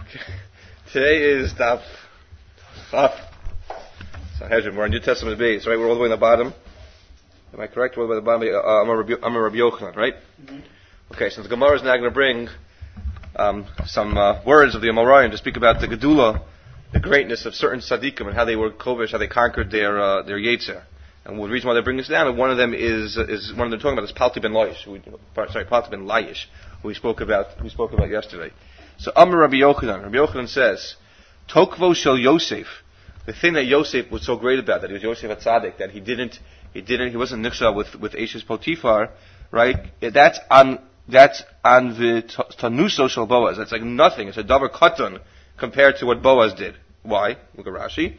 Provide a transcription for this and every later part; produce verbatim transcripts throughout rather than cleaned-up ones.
Today is Daf Chaf. Sanhedrin. We're on New Testament base, right? We're all the way in the bottom. Am I correct? We're all the way at the bottom. Uh, I'm a Rabbi, I'm a Rabbi Yochanan, right? Mm-hmm. Okay, so the Gemara is now going to bring um, some uh, words of the Amoraim to speak about the Gedula, the greatness of certain tzaddikim and how they were kovish, how they conquered their uh, their Yetzer. And the reason why they bring this down, and one of them is is one of them talking about is Palti ben Laish, who we, sorry, Palti ben Laish, who we spoke about we spoke about yesterday. So Amar Rabbi Yochanan, Rabbi Yochanan says, Tokvo shel Yosef. The thing that Yosef was so great about, that he was Yosef HaTzadik, that he didn't, he didn't, he wasn't nichshah with with Eshes Potiphar, right? That's on that's on the tanuso shel Boaz. That's like nothing. It's a davar katan compared to what Boaz did. Why? Look at Rashi.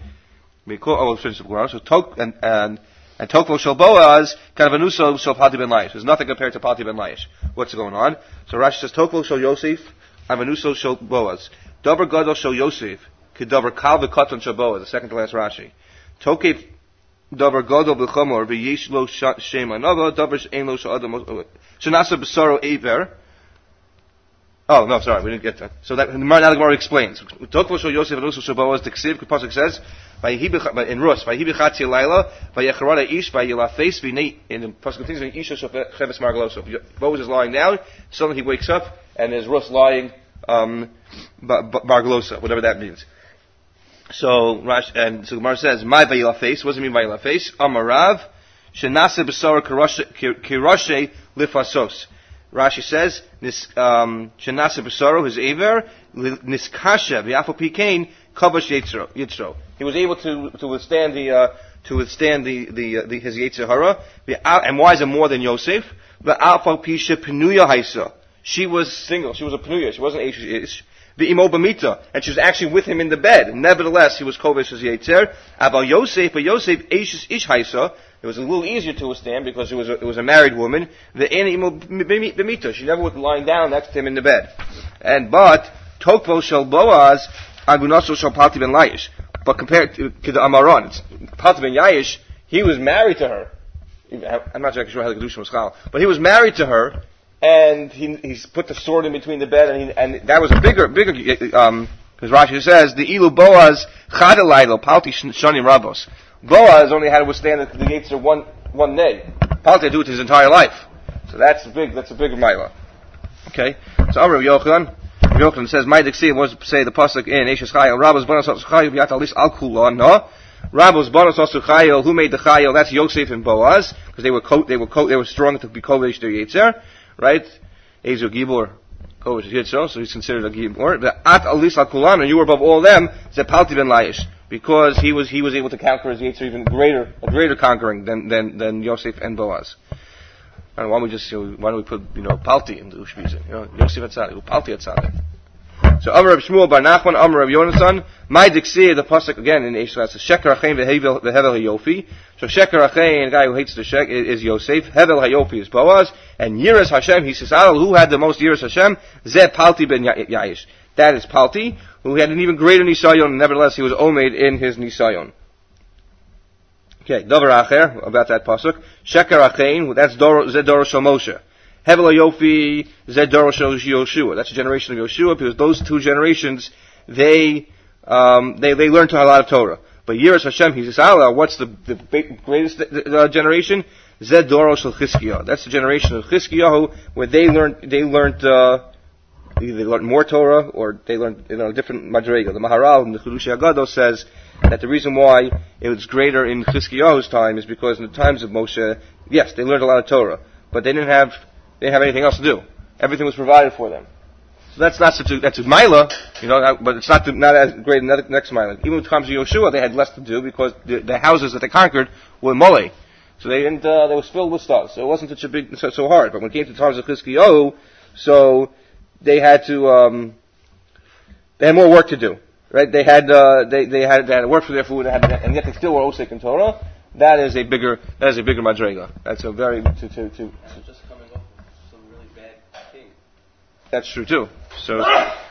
So tok and and and Tokvo shel Boaz kind of anuso shel Pati ben Laish. There's nothing compared to Pati ben Laish. What's going on? So Rashi says Tokvo shel Yosef. Avanuso shel Boaz. Davar gadol shel Yosef. Kedavar kal v'katan shel Boaz. The second to last Rashi. Tokef davar gadol b'chomor v'yesh lo shem anava. Davar she'en lo she'adam. Shenasa b'saro eiver. Oh, no, sorry, we didn't get that. So that, now the Gemara explains. Tokvo shel Yosef avanuso shel Boaz. The Ksiv, the Pasuk says, in Rus, Vayihi b'chatzi layla, v'yecharada ish, v'yilafes v'nei, and the Pasuk continues, v'yisha shecheves margaloso. Boaz is lying down, suddenly he wakes up, and there's Rus lying, um, bargalosa, whatever that means. So, Rash, and so Gemara says, my v'yilafes, what does it mean v'yilafes? Amarav, shenase b'sara kirashe lifasos. Rashi says, nis, um, shenase b'saro, his aver, niskasha, v'yafo pikein, kabash yitzro. He was able to, to withstand the, uh, to withstand the, the, uh, the his Yetzer Hara. And why is it more than Yosef? V'alfal pisha penuya haisa. She was single. She was a penuya. She wasn't Eish. V'imo b'mita. And she was actually with him in the bed. Nevertheless, he was kovish as Yetzer. Aval Yosef, but Yosef Eish ish haisa. It was a little easier to withstand because it was a, it was a married woman. V'eno b'mita. She never was lying down next to him in the bed. And, but, Tokvo shel Boaz, agunaso shel Palti ben Laish. But compared to, to the Amaron, it's Palti ben Yayish, he was married to her. I'm not exactly sure how the Kedusha was chal, but he was married to her, and he he's put the sword in between the bed, and he, and that was a bigger, bigger, um, because Rashi says, the Ilu Boaz chadalaylo, Palti shani rabos. Boaz only had to withstand the, the Yetzer one, one day. Palti had to do it his entire life. So that's a big, that's a bigger Maila. Okay? So Amar Yochanan, Yochanan says, "My dixie was say the pasuk in Eshes Chayil. Rabos banos Chayil v'yat alis al kulon. No, Rabos banos Chayil. Who made the Chayil? That's Yosef and Boaz, because they were co- they were co- they were strong to be kovish their Yetzer, right? Ezer Gibor kovish Yetzer, so he's considered a Gibor. The at alis al kulon, and you were above all them. Zepalti ben Laish, because he was he was able to conquer his Yetzer even greater, a greater conquering than than than Yosef and Boaz. Why don't we just, you know, why don't we put, you know, Palti in the Ushbizin? You know, Yosef HaTzadik, Palti HaTzadik. So, Amar Reb Shmuel bar Nachman, Amar Reb Yonasan, my dixir, the pasuk again in Eshes, says, Sheker Achein v'Hevel HaYofi. So, Sheker Achein, the guy who hates the Shek, is Yosef. Hevel HaYofi is Boaz. And Yiras Hashem, he says, who had the most Yiras Hashem? Zeh Palti ben Yayish. That is Palti, who had an even greater Nisayon, and nevertheless he was omeid in his Nisayon. Okay, Davar Acher, about that pasuk. Sheker Achein, that's Zeh Doro Shel Moshe. Hevel HaYofi, Zeh Doro Shel Yoshua. That's a generation of Yoshua, because those two generations, they, um, they, they learned a lot of Torah. But Yiras Hashem, he says, Allah, what's the, the greatest uh, generation? Zeh Doro Shel Chizkiyahu. That's the generation of Chizkiyahu, where they learned, they learned, uh, either they learned more Torah, or they learned, you know, different Madrega. The Maharal in the Chidushei Haggadah says that the reason why it was greater in Chizkiyahu's time is because in the times of Moshe, yes, they learned a lot of Torah, but they didn't have, they didn't have anything else to do. Everything was provided for them. So that's not such a, that's a Maila, you know, but it's not, not as great in the next Maila. Even in the times of Yoshua, they had less to do because the, the houses that they conquered were Mole. So they didn't, uh, they was filled with stuff. So it wasn't such a big, so, so hard. But when it came to the times of Chizkiyahu, so they had to, um, they had more work to do. Right? They had, uh, they, they had, they had to work for their food, they had, and yet they still were Osek in Torah. That is a bigger, that is a bigger Madrega. That's a very, to, to, to, to just coming off some really bad king. That's true too. So,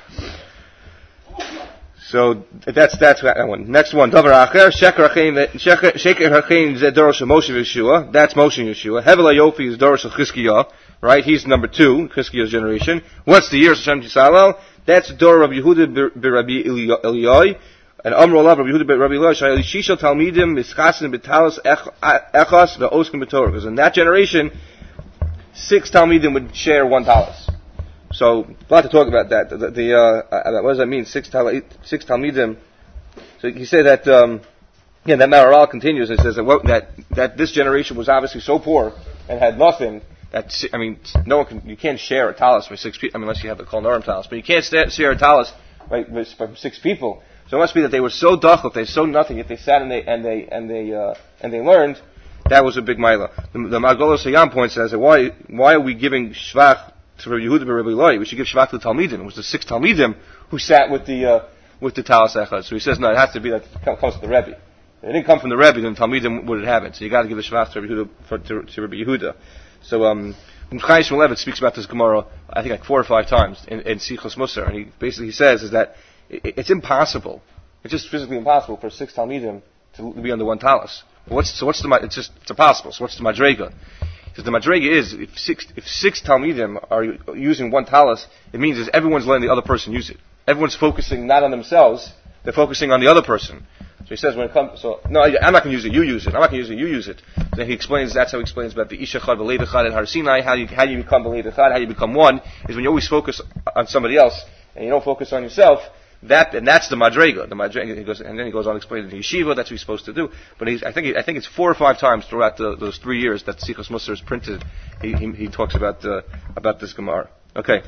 so that's, that's that one. Next one, Davar Acher, Sheker Achein, Sheker Achein Zeh Doro Shel Moshe Yeshua. That's Moshe Yeshua. Hevel HaYofi is Doro Shel Chizkiyahu. Right? He's number two, Chizkiyahu's generation. What's the year of Hashem Yisrael? That's Dor Rabbi Yehuda Rabbi Eliyai, and Amr Olav Rabbi Yehuda Rabbi Eliyai. Shayli Shisha Talmidim Mischasin B'Talos Echas Ve'Oskim B'Torah. Because in that generation, six Talmidim would share one talis. So a lot to talk about that. The, the uh, what does that mean? Six tal- six Talmidim. So he said that. Um, yeah, that Maharal continues and says that, well, that that this generation was obviously so poor and had nothing. That, I mean, no one can, you can't share a talis for six people, I mean, unless you have the Kol Noram talis, but you can't share a talis, right, for six people. So it must be that they were so dachuf, they so nothing, yet they sat and they, and they, and they, uh, and they learned. That was a big mila. The, the Margolos Hayam point says that why, why are we giving shvach to Rabbi Yehuda Rabbi Eloi? We should give shvach to the Talmidim. It was the six Talmidim who sat with the, uh, with the talis echad. So he says, no, it has to be that it comes to the Rebbe. If it didn't come from the Rebbe, then Talmidim wouldn't have it. So you got to give the shvach to Rabbi Yehuda, for, to, to Rabbi Yehuda. So, um, Chaim Shmulevitz speaks about this Gemara, I think like four or five times in, in Sichos Musar, and he basically he says is that it, it's impossible, it's just physically impossible for six Talmidim to be under one talis. What's, so what's the, it's just, it's impossible, so what's the Madrega? Because the Madrega is, if six, if six Talmidim are using one talis, it means is everyone's letting the other person use it. Everyone's focusing not on themselves, they're focusing on the other person. So he says when it comes, so, no, I'm not going to use it, you use it. I'm not going to use it, you use it. Then he explains, that's how he explains about the Isha Chad, V'lei Echad, and Har Sinai, how you, how you become V'lei Echad, how you become one, is when you always focus on somebody else, and you don't focus on yourself, that, and that's the Madrega. The Madrega, he goes, and then he goes on explaining the Yeshiva, that's what he's supposed to do. But he's, I think, I think it's four or five times throughout the, those three years that Sichos Musar is printed, he, he, he talks about, uh, about this Gemara. Okay.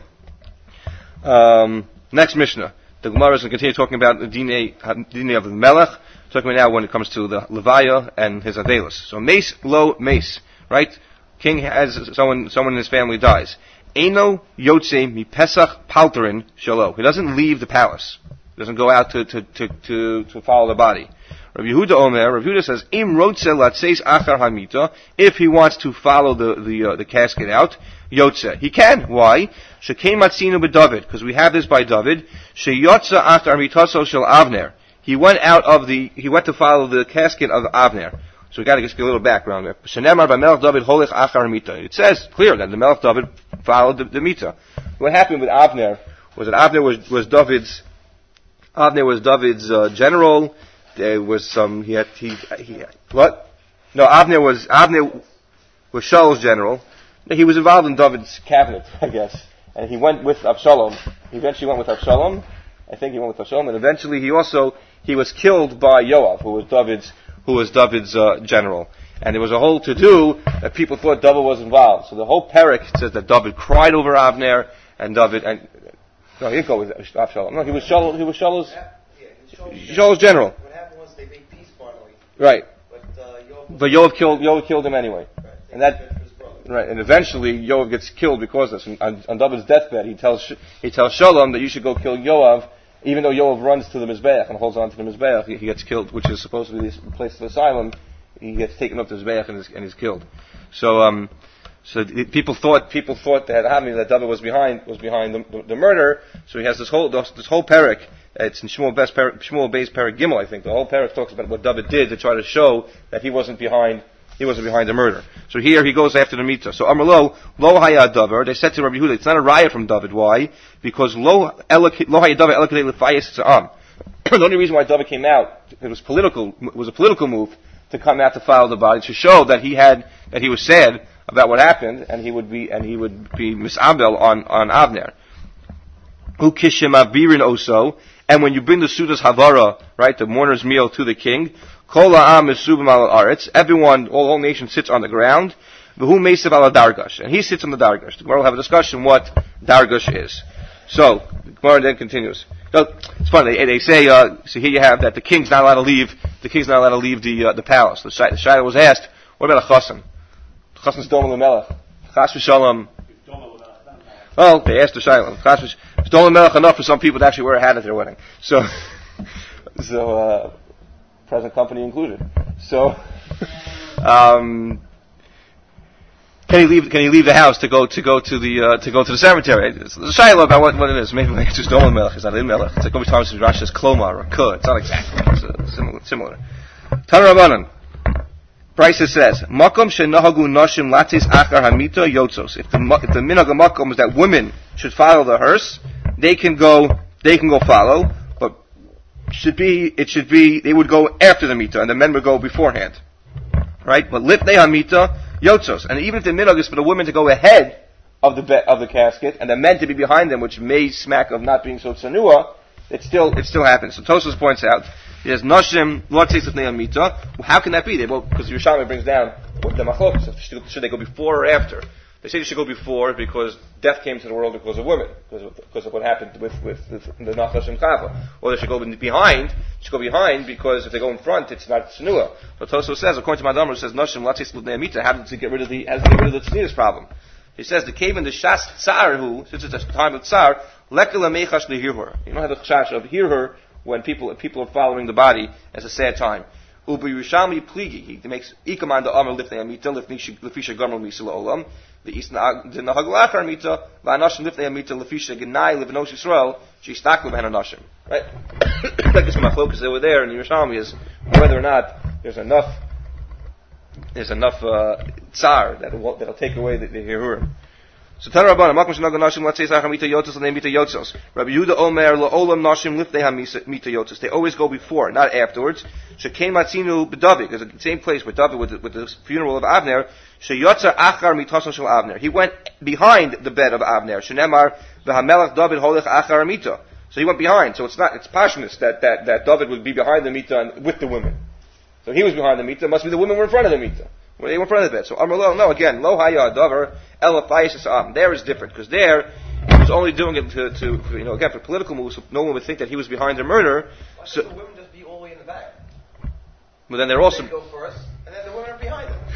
Um, next Mishnah. The Gemara is going to continue talking about the Dinei of the Melech. Talking now when it comes to the Levaya and his Adelos. So mace, lo, mace, right? King has someone, someone in his family dies. Eino yotze mi pesach palterin shalo. He doesn't leave the palace. He doesn't go out to, to, to, to, to follow the body. Rabbi Yehuda Omer, Rabbi Yehuda says, Im rotze latseis achar hamita. If he wants to follow the, the, uh, the casket out, yotze. He can. Why? Shekei matzinu b'David. Because we have this by David. Sheyotze achar mitaso shel Avner. He went out of the, he went to follow the casket of Avner. So we gotta just get a little background there. It says clear that the Melech David followed the, the Mita. What happened with Avner was that Avner was, was David's, Avner was David's, uh, general. There was some, he had, he, he, what? No, Avner was, Avner was Shaul's general. He was involved in David's cabinet, I guess. And he went with Absalom. He eventually went with Absalom. I think he went with Absalom. And eventually he also, he was killed by Yoav, who was David's, who was David's uh, general. And there was a whole to-do that people thought David was involved. So the whole parak says that David cried over Avner, and David, and, no, he didn't go with Absalom. No, he was Shaul, he was Shaul's, yeah, Shaul's general. What happened was they made peace finally. Right. But, uh, Yoav, but Yoav killed, Yoav killed him anyway. Right. And that, right, and eventually Yoav gets killed because of this. On, on David's deathbed, he tells, he tells Shalom that you should go kill Yoav, even though Yoav runs to the Mizbeach and holds on to the Mizbeach, he, he gets killed, which is supposed to be the place of asylum. He gets taken up to the Mizbeach and is, and is killed. So, um, so it, people thought, people thought that Hami, that David was behind, was behind the, the, the murder. So he has this whole, this, this whole parak. It's in Shmuel Beis parak, Shmuel Beis parak Gimel, I think. The whole parak talks about what David did to try to show that he wasn't behind, he wasn't behind the murder. So here he goes after the Mita. So Amrlo, lo haya David. They said to Rabbi Yehuda, it's not a riot from David. Why? Because lo haya David elokei lefayis tza'am. The only reason why David came out, it was political, it was a political move to come out to follow the body, to show that he had, that he was sad about what happened, and he would be, and he would be misabel on, on Avner. Hu kishem avirin oso, and when you bring the Sudas Havara, right, the mourner's meal to the king, Kol ha'am mesubim al aretz. Everyone, all, all nations sits on the ground. V'hu mesav al dargash, and he sits on the dargash. The Gemara will have a discussion what dargash is. So the Gemara then continues. So, it's funny. They, they say, uh, so here you have that the king's not allowed to leave. The king's not allowed to leave the uh, the palace. The Shaila was asked, what about a chassan? Chassan's dom l'melech. Chas v'shalom. Well, they asked the Shaila. Chas v'shalom l'melech enough for some people to actually wear a hat at their wedding. So, so. uh present company included. So, um, can he leave? Can he leave the house to go to go to the uh, to go to the cemetery? It's the Shiloh about what, what it is. Maybe it's just Dolan Melech. It's not in Melech. It's like every time Rashi says Klomar or Kuh. It's not exactly. It's uh, similar. Similar. Tana Rabbanan. Bryce says, Makom shenahagu nashim latis achar hamita yotzos. If the if the minhag makom is that women should follow the hearse, they can go, they can go follow, but should be, it should be, they would go after the mita, and the men would go beforehand. Right? But lifnei hamita yotzos. And even if the minhag is for the women to go ahead of the be- of the casket, and the men to be behind them, which may smack of not being so tsanua, it still, it still happens. So Tosfos points out, he says, Noshim, Lord says lifnei hamita. Well, how can that be? They, well, because Yerushalmi brings down the machlokas. Should, should they go before or after? They say they should go before because death came to the world because of women, because of, because of what happened with, with, with the Nachlash and Chava. Or they should go behind, they should go behind because if they go in front, it's not Tznua. But Tosfos says, according to Madamar, says, Noshim, Latzis L'Bnei Amita, how to get rid of the, how to get rid of the Tznius problem. He says, the cave in the Shas Tsar, who, since it's a time of Tsar, Lekela Mechash Lehirhur. You don't have the Chash of hear her when people, people are following the body as a sad time. Uber Yerushalmi Pligi, he makes Ikaman the Amr Lifnei Amita, Lefisha Gomer Misa La'olam. The East the Nahaglachar Mita, Va'anashim Lifnei Amita, Lefisha Genai, Livnos Yisrael, Shistaklu B'Hananashim. Right? Like this Machlokas over there in Yerushalmi is whether or not there's enough, there's enough, uh, tsar that'll, that'll take away the, the Hirurim. So Tana Rabbanan, Makom Shenag Nashim, let's say Zachar Mita Yotzos, and they Mita Yotzos. Rabbi Yehuda Omer, La'olam Nashim Lifnei HaMita Yotzos. They always go before, not afterwards. Shekain Matzinu B'David, there's the same place with David, with the, with the funeral of Avner. Sheyotzer Achar Mitason Shel Avner. He went behind the bed of Avner. Shenemar V'Hamelach David Holech Achar Mita. So he went behind. So it's not, it's passionate that, that, that David would be behind the Mita and with the women. So he was behind the Mita, must be the women were in front of the Mita. Well, they were in front of the bed. So Amar Lo, no, again, Lo Haya Davar, El Afayis Am. There is different, because there, he was only doing it to, to, you know, again, for political moves, so no one would think that he was behind the murder. Why So, should the women just be all the way in the back? but then they're also, They go first, and then the women are behind them.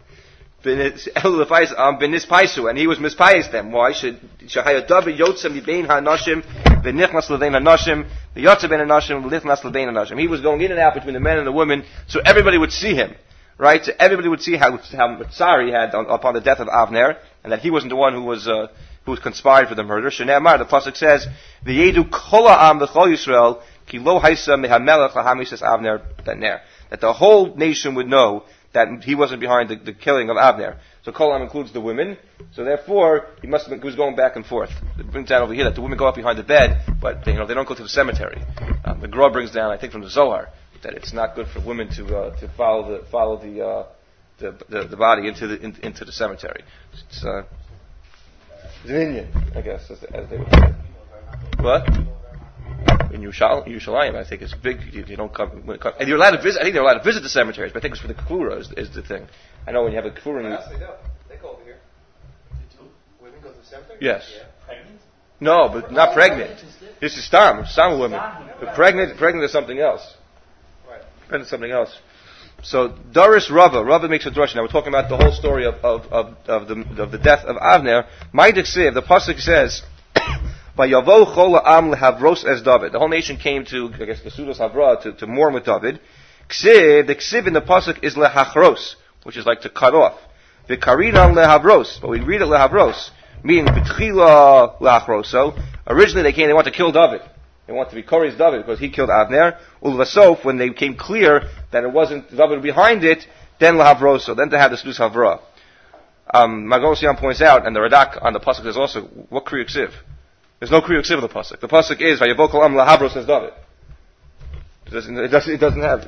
Benis Paisu, and he was mispayis them. Why? Should Shahaya David Yotzem Yibein HaNashim, V'nichnas L'vein HaNashim, V'yotzem Ben HaNashim, V'lichnas L'vein HaNashim. He was going in and out between the men and the women, so everybody would see him. Right? So everybody would see how, how much sorry he had on, upon the death of Avner, and that he wasn't the one who was, uh, who was conspired for the murder. Shneimar, the pasuk says, V'yedu kol ha'am v'chol Yisrael, ki lo haisa mehamelech lahamisas Avner b'ner. That the whole nation would know that he wasn't behind the, the killing of Avner. So kol ha'am includes the women, so therefore, he must have been, he was going back and forth. It brings down over here that the women go up behind the bed, but they, you know, they don't go to the cemetery. Um, the Gra brings down, I think from the Zohar, that it's not good for women to uh, to follow the follow the, uh, the the the body into the in, into the cemetery. It's uh, Zminian, I guess, as, as they would say. What? In Yerushalayim, Yerushalayim, I think it's big. You, you don't come, when it comes, and you're allowed to visit. I think they're allowed to visit the cemeteries, but I think it's for the kfura is, is the thing. I know when you have a kfura. What else they do? They go over here. They do? Women go to the cemetery? Yes. Yeah. Pregnant? No, but not pregnant. This is stam, stam women. But pregnant, pregnant is something else. And something else. So Doris Rava, Rava makes a drush. Now we're talking about the whole story of of of, of the of the death of Avner. My Diksiv, the pasuk says, "Vayavo chol ha'am lehavros es David." The whole nation came to, I guess, the Sudas Havra to, to mourn with David. Ksiv, the ksiv in the pasuk is lehachros, which is like to cut off. V'karinan lehavros, but we read it lehavros, meaning b'tchila lehachros. So originally they came, they want to kill David. They want to be Kori's David because he killed Avner. Ulvasof, when they became clear that it wasn't David behind it, then lahavroso, then to have the Sudus Havra. Um, Magen Siam points out, and the Radak on the pasuk is also what Kriya Ksiv. There's no Kriya Ksiv in the pasuk. The pasuk is Vayavokol Am Lahavros says David. It doesn't. It doesn't. It doesn't have.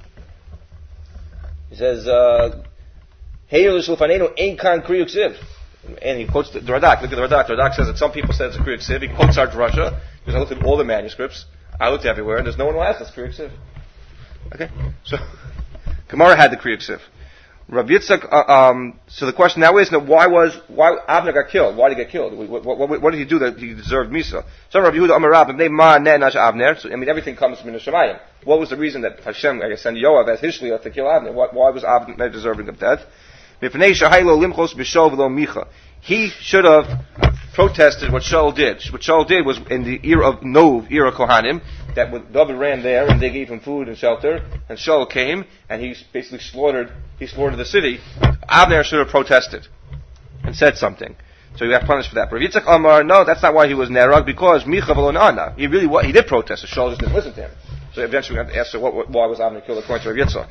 He says, "Hey, L'Shulfanenu Ein Kan Kriya Ksiv." And he quotes the, the Radak. Look at the Radak. The Radak says that some people said it's a Kriya Ksiv. He quotes our Russia. Because I looked at all the manuscripts, I looked everywhere, and there's no one who has this Kriya Ksiv. Okay, so Gemara had the Kriya Ksiv. Rav Yitzchak. Uh, um, so the question now is, now, why was why Avner got killed? Why did he get killed? What, what, what, what did he do that he deserved Misa? So Rav Yehuda Amar Rav, they ma ne nash Avner. So I mean, everything comes from the Shemayim. What was the reason that Hashem, I guess, sent Yoav as his shliach to kill Avner? Why, why was Avner deserving of death? He should have protested what Shaul did. What Shaul did was in the era of Nov, era Kohanim, that when David ran there and they gave him food and shelter, and Shaul came and he basically slaughtered, he slaughtered the city. Avner should have protested and said something. So he got punished for that. But Rav Yitzchak Amar, no, that's not why he was Nerag, because Micha v'lo na'ana. He really, he did protest, so Shaul just didn't listen to him. So eventually we have to ask, so what, what, why was Avner killed according to Rav Yitzchak?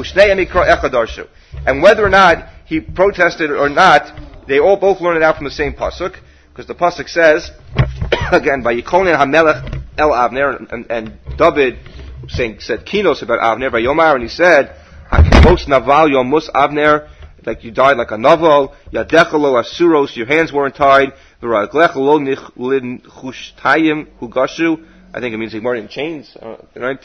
And whether or not he protested or not, they all both learn it out from the same pasuk, because the pasuk says, again, by Yikonin HaMelech El Avner, and, and David saying, said Kinos about Avner, by Yomar, and he said, HaKimos Naval Yomus Avner, like you died like a naval, Yadechalo Asuros, your hands weren't tied, V'raglechalo Nichlin Chushtayim Hugashu, I think it means they weren't in chains, uh, right?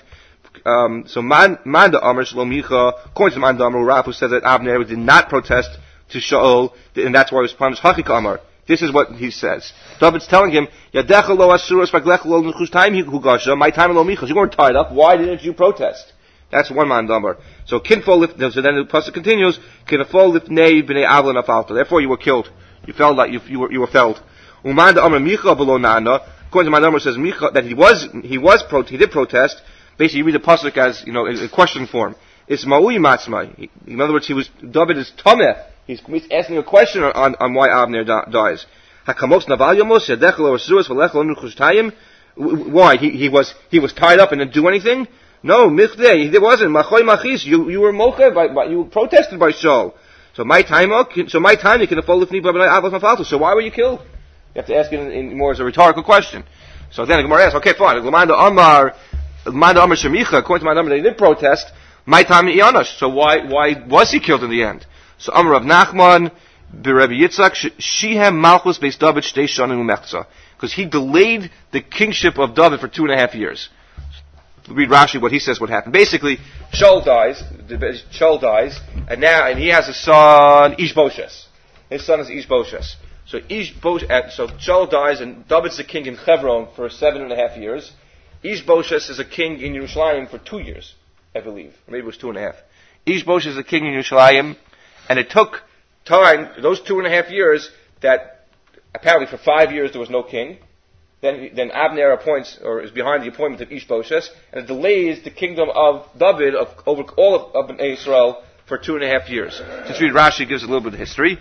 Um, so Man, Manda Amr Shlomicha, according to Manda Amr, Rafu said that Avner did not protest to Shaul, and that's why he was punished. Hachik Amar. This is what he says. David's telling him, Yadechalo Asuros Raglechalo Chushtayim Hugashu, my time lo micha, you weren't tied up, why didn't you protest? That's one man number. So kinfol lif. So then the pasuk continues. Kinfol lifnei b'nei avla nafalta. Therefore, you were killed. You fell like you, you were you were felled. Uman da amar micha below nana. According to my number, says micha that he was he was pro, he did protest. Basically, you read the pasuk as you know in, in question form. It's ma'ui matzma. In other words, he was David is tameh. He's, he's asking a question on on why Abner da, dies. Hakamos naval yomos yadechlo asuas v'lechlo nuchushtayim. Why he he was he was tied up and didn't do anything. No, Michdei, there wasn't. Machoy Machis, you, you were mocha, by, by, you protested by Shaul. So my time, so my time, you can afford lifnei b'nei avos mafalto. So why were you killed? You have to ask it in, in more as a rhetorical question. So then the Gemara asks, okay, fine. L'manda Amar, L'manda Amar Shemicha, according to my number, they did protest. My time Ianash. So why, why was he killed in the end? So Amar Rav Nachman, B'Rebbe Yitzchak, Shihem Malchus Beis David Shtei Shanim Umechza. Because he delayed the kingship of David for two and a half years. Read Rashi what he says would happen. Basically, Shaul dies, Shaul dies, and now, and he has a son, Ishbosheth. His son is Ishbosheth. So Ishbosheth, so Shaul dies, and David's the king in Hebron for seven and a half years. Ishbosheth is a king in Yerushalayim for two years, I believe. Or maybe it was two and a half. Ishbosheth is a king in Yerushalayim, and it took time, those two and a half years, that apparently for five years there was no king. Then, then Abner appoints, or is behind the appointment of Ishbosheth, and it delays the kingdom of David of, over all of, of Israel for two and a half years. Just read Rashi, gives a little bit of history.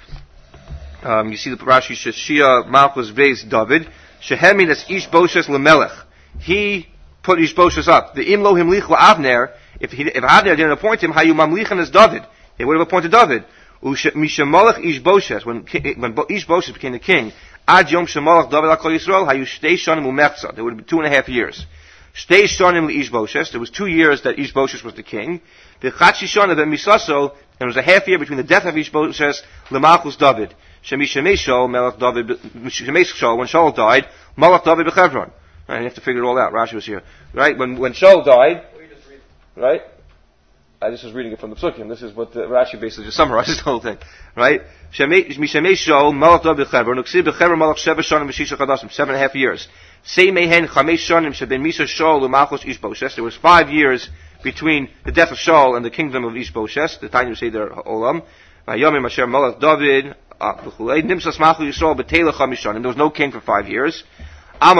Um, you see the Rashi, Shia Malchus Beis David, Shehemin es Ishbosheth lemelech. He put Ishbosheth up. The Imlo Himlich Abner, if he, if Abner didn't appoint him, Hayu Mamlichan as David. They would have appointed David. Mishamalach Ishbosheth, when, when Ishbosheth became the king, Ad Yom Shemalach David HaKol Yisrael, Hayu Shtei Shanim Umechza. There would have been two and a half years. Shtei Shanim Ishbosheth. There was two years that Ishbosheth was the king. The Chachi Shanim Ben Misaso, and it was a half year between the death of Ishbosheth, Lemalchus David. Shemi Shemei Shaul, Melech David, Shemei Shaul, when Shaul died, Malach David Bechevron. Right, you have to figure it all out. Rashi was here. Right? When, when Shaul died, right? I just was reading it from the Psukim. This is what the Rashi basically just summarizes the whole thing. Right? Seven and a half years. There was five years between the death of Shaul and the kingdom of Ishbosheth. The time you say there, Olam. And there was no king for five years. There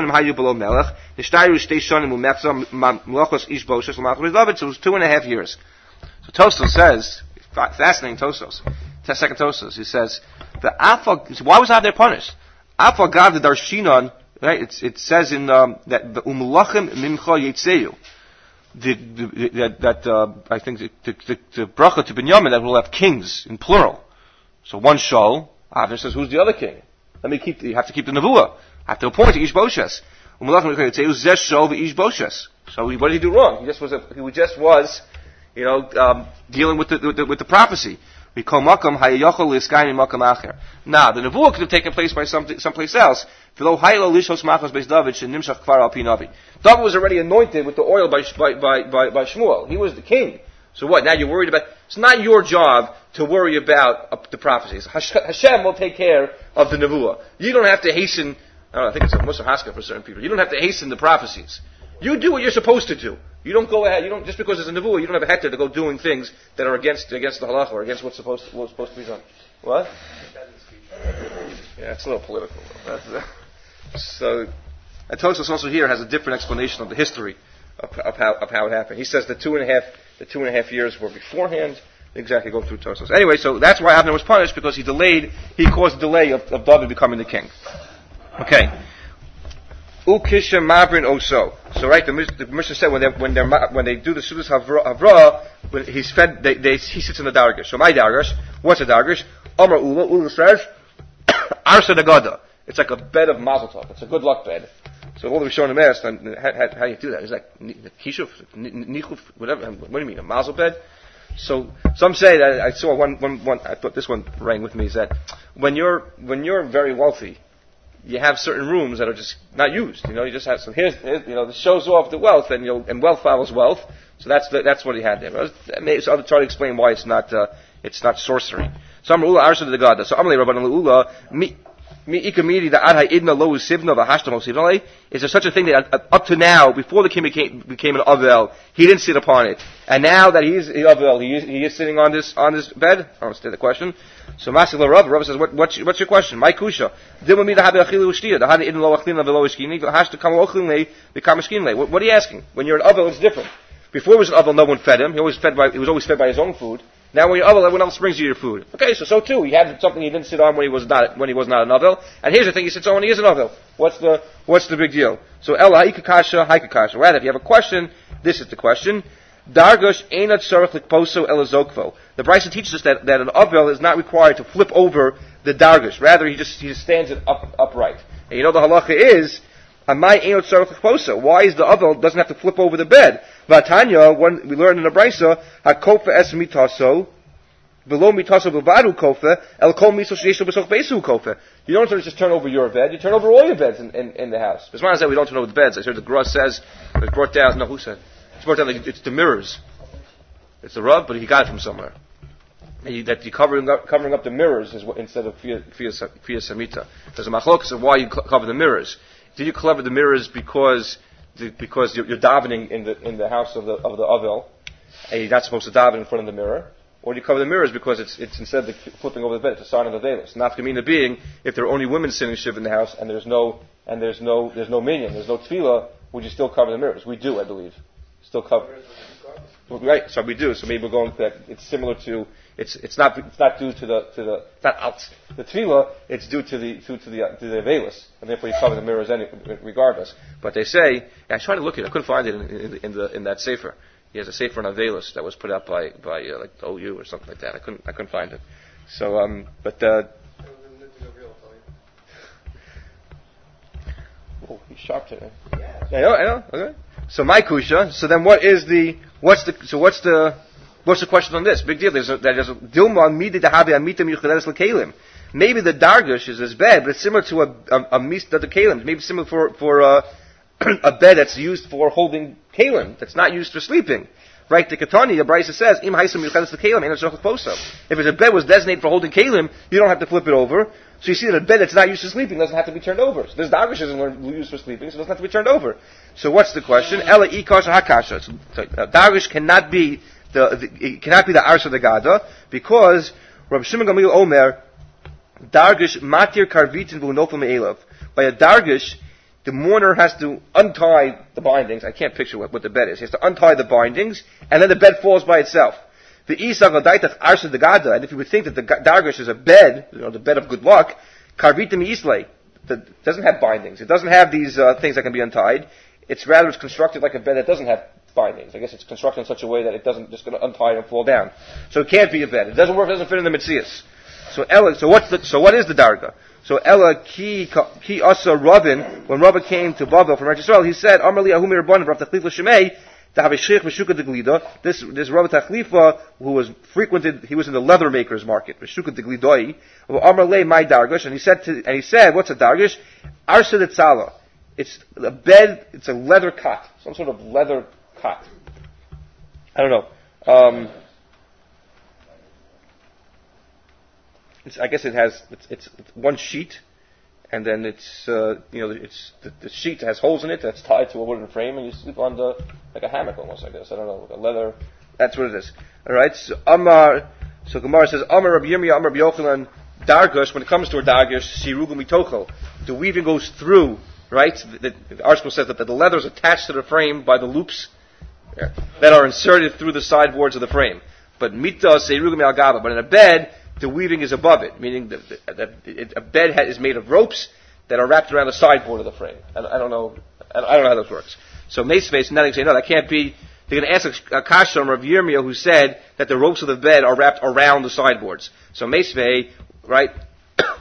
was two and a half years. So Tosfos says, fascinating Tosfos. Second Tosfos, he says, the Afal, why was Abner punished? Afal Gav the Darshinon, right? It's, it says in um, that the Umlachim Mimcha Yetzeyu, that that uh, I think the, the, the bracha to Binyamin that will have kings in plural. So one Shaul, Abner says, who's the other king? Let me keep. The, you have to keep the nevuah. I have to appoint Ishbosheth. Umlachim Mimcha Yetzeyu Zesh Shaul v'Ishbosheth. So he, what did he do wrong? He just was. A, he just was, you know, um, dealing with the, with the with the prophecy. Now, the nevuah could have taken place by some, someplace else. David was already anointed with the oil by, by, by, by Shmuel. He was the king. So what? Now you're worried about... It's not your job to worry about uh, the prophecies. Hashem will take care of the nevuah. You don't have to hasten... I don't know, I think it's a Musar Haskell for certain people. You don't have to hasten the prophecies. You do what you're supposed to do. You don't go ahead. You don't just because it's a nevuah. You don't have a hector to go doing things that are against against the halacha or against what's supposed to, what's supposed to be done. What? Yeah, it's a little political. That's, uh, so, and Tosfos also here has a different explanation of the history of, of how of how it happened. He says the two and a half the two and a half years were beforehand. Exactly, go through Tosfos. Anyway, so that's why Abner was punished because he delayed. He caused the delay of, of David becoming the king. Okay. Ukisha Mavrin Oso. So right, the, the Mishnah said when they when they when they do the Sudas Havra, when he's fed, they, they he sits in the dargash. So my dargash, what's a dargash? Amar Ula Ula says Arsa Nagada. It's like a bed of mazel tov. It's a good luck bed. So all the Rishonim asked, how, how, how do you do that? Is that kishuf, nichuf, whatever? What do you mean, a mazel bed? So some say that I saw one, one, one. I thought this one rang with me. Is that when you're when you're very wealthy, you have certain rooms that are just not used. You know, you just have some. Here's, here's you know, this shows off the wealth, and you know, and wealth follows wealth. So that's the, that's what he had there. So I'll try to explain why it's not uh, it's not sorcery. So I'm Ula Arsha the God. So Amalei Rabban Ula mi. Is there such a thing that up to now, before the king became, became an Avel, he didn't sit upon it, and now that he's an Avel, he is, he is sitting on this on this bed? I don't understand the question. So Masik Rav, Rav says, what, what's, what's your question? My kusha. What, what are you asking? When you're an Avel, it's different. Before he was an Avel, no one fed him. He always fed by he was always fed by his own food. Now when you're Avel, everyone else brings you your food. Okay, so so too. He had something he didn't sit on when he was not when he was not an Avel. And here's the thing: he sits on when he is an Avel. What's the what's the big deal? So El Haikakasha, Haikakasha. Rather, if you have a question, this is the question. Dargush einat tzarich likposo elazokvo. The Brisa teaches us that, that an Avel is not required to flip over the Dargush. Rather, he just he just stands it up upright. And you know the halacha is. Why is the Avel doesn't have to flip over the bed? Vatanya, when we learn in the Brisa, hakofa es mitaso, below mitaso bevadu kofa, el kol miso sheisho b'soch beisu kofa. You don't just turn over your bed, you turn over all your beds in, in, in the house. As far as that, we don't turn over the beds. I heard the Gra says, it's brought down, no, who said? It's brought down, like, it's the mirrors. It's the Rav, but he got it from somewhere. And you, that you covering up, covering up the mirrors is what, instead of fia samita. There's a machlokas of why you cover the mirrors. Did you cover the mirrors because the, because you're, you're davening in the in the house of the of the Avel, and you're not supposed to daven in front of the mirror, or do you cover the mirrors because it's it's instead of the flipping over the bed, it's a sign of the veilus? Nafkamina being, if there are only women sitting shiv in the house and there's no and there's no there's no minyan, there's no tefillah, would you still cover the mirrors? We do, I believe. Still cover. Right, so we do. So maybe we're going that it's similar to it's it's not it's not due to the to the it's not out the tefillah. It's due to the due to the to the veilus, and therefore you cover the mirrors any, regardless. But they say I tried to look at it, I couldn't find it in, in, in the in that sefer. He has a sefer on veilus that was put out by by uh, like O U or something like that. I couldn't I couldn't find it. So um, but uh, oh, he's sharp today. Yeah, I know, I know. Okay. So my kusha. So then, what is the what's the so what's the what's the question on this? Big deal. There's a, there's a dilma midi dahabi amitam yuchaderes lekalim. Maybe the dargush is as bad, but it's similar to a a, a mista the kalim. Maybe similar for for uh, a bed that's used for holding kalim. That's not used for sleeping. Right? The Katani, the Brisa says, im haisam yuchaderes lekalim and it's If it's a bed was designated for holding kalim, you don't have to flip it over. So you see that a bed that's not used for sleeping doesn't have to be turned over. So this dargush isn't used for sleeping, so it doesn't have to be turned over. So what's the question? Ela ikasha hakasha. So dargush cannot be the, the it cannot be the arsa the gada because Rabbi Shimon Gamliel Omer dargush matir karvitin v'unofel me'elav. By a dargush, the mourner has to untie the bindings. I can't picture what, what the bed is. He has to untie the bindings, and then the bed falls by itself. The Isa Gadaitach Arsa the Gada, and if you would think that the dargush is a bed, you know, the bed of good luck, Karvitim Islay, that doesn't have bindings. It doesn't have these uh, things that can be untied. It's rather it's constructed like a bed that doesn't have bindings. I guess it's constructed in such a way that it doesn't just going to untie and fall down. So it can't be a bed. It doesn't work. It doesn't fit in the Metzias. So Ella. So what's the? So what is the darga? So Ella ki ki asa Rabin. When Rabbi came to Babel from Eretz Yisrael, he said, "Amar li ahumi rabbanim Rav Tachlifa Shemei." This this Rabbi Tachlifa, who was frequented, he was in the leather makers market. Meshuka de glidoi. Amar le my dargush, and he said to, and he said, what's a dargush? Arsa de tzala. It's a bed. It's a leather cot, some sort of leather cot. I don't know. Um, it's, I guess it has. It's, it's, it's one sheet. And then it's, uh, you know, it's the, the sheet has holes in it that's tied to a wooden frame, and you sleep on the like a hammock almost, I guess. I don't know, like a leather. That's what it is. All right. So Amar, so Gemara says Amar Rabbi Yirmiyah, Amar Rabbi Yochanan, dargush. When it comes to a dargush, sirugu mitochel, the weaving goes through. Right. The, the, the article says that the leather is attached to the frame by the loops yeah, that are inserted through the sideboards of the frame. But mita sirugu mi'algava. But in a bed, the weaving is above it, meaning that, that it, a bed is made of ropes that are wrapped around the sideboard of the frame. I, I don't know. I don't know how this works. So Meisveis, nothing say no, that can't be. They're going to ask a kasha from Rav Yirmiyah who said that the ropes of the bed are wrapped around the sideboards. So Meisvei, right,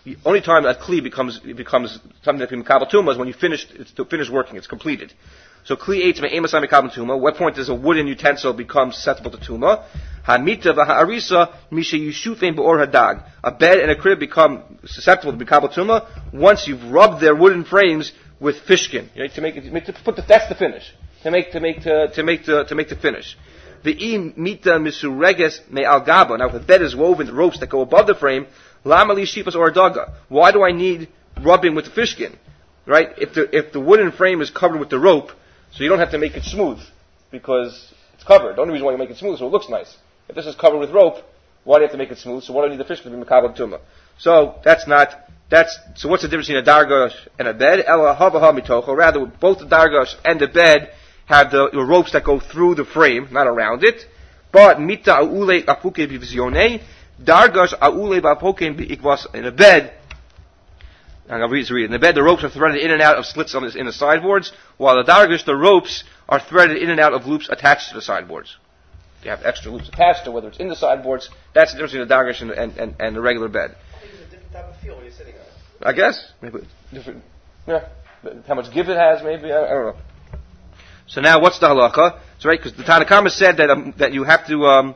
the only time that kli becomes becomes something that can be makabel tuma is when you finish it's to finish working, it's completed. So kli eitz me'emasai makabel tuma. What point does a wooden utensil become susceptible to tuma? Hamita v'ha'arisa misha yishufein be'or hadag. A bed and a crib become susceptible to makabel tuma once you've rubbed their wooden frames with fish skin. You know, to make it, to put the, that's the finish. To make to make to, to make the to make the finish. The im mita misureges me al gaba. Now, if the bed is woven with ropes that go above the frame, lamali shifas or daga. Why do I need rubbing with the fish skin? Right? If the if the wooden frame is covered with the rope, so you don't have to make it smooth because it's covered. The only reason why you make it smooth is so it looks nice. If this is covered with rope, why do you have to make it smooth? So why do I need the fish skin to be makabel tuma? So that's not that's so. What's the difference between a dargash and a bed? Ela havaha mitocho. Rather, both the dargash and the bed have the, the ropes that go through the frame, not around it. But mita aule apuke bivizione, dargash aule bapoke ikvas. In a bed, I'm going to read, read. In the bed, the ropes are threaded in and out of slits on the, in the sideboards, while the dargash, the ropes are threaded in and out of loops attached to the sideboards. You have extra loops attached to whether it's in the sideboards. That's the difference between the dargash and, and, and, and the regular bed. I think it's a different type of feel when you're sitting on it. I guess maybe different. Yeah, how much give it has, maybe I, I don't know. So now, what's the halacha? It's right because the Tanna Kama said that um, that you have to. Um,